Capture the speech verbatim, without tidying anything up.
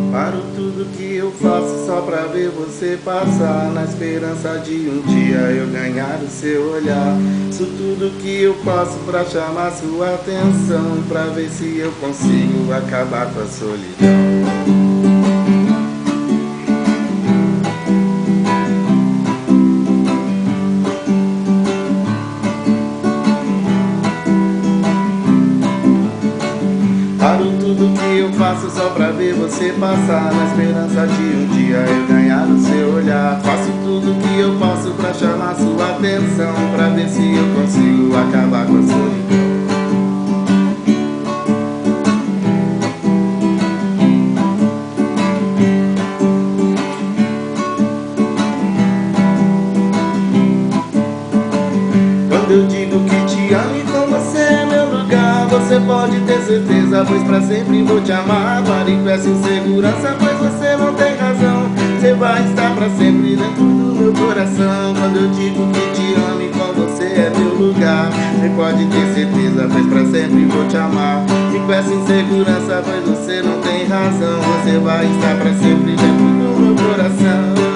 Paro tudo que eu faço só pra ver você passar, na esperança de um dia eu ganhar o seu olhar. Isso tudo que eu faço pra chamar sua atenção, pra ver se eu consigo acabar com a solidão. Paro tudo que eu faço só pra ver você passar, na esperança de um dia eu ganhar o seu olhar. Faço tudo que eu posso pra chamar sua atenção, pra ver se eu consigo acabar com a solidão. Quando eu digo que te amo e com você é meu lugar, você pode ter certeza, pois pra sempre vou te amar. Pare com essa insegurança, pois você não tem razão. Você vai estar pra sempre dentro do meu coração. Quando eu digo que te amo e com você é meu lugar, você pode ter certeza, pois pra sempre vou te amar. E com essa insegurança, pois você não tem razão. Você vai estar pra sempre dentro do meu coração.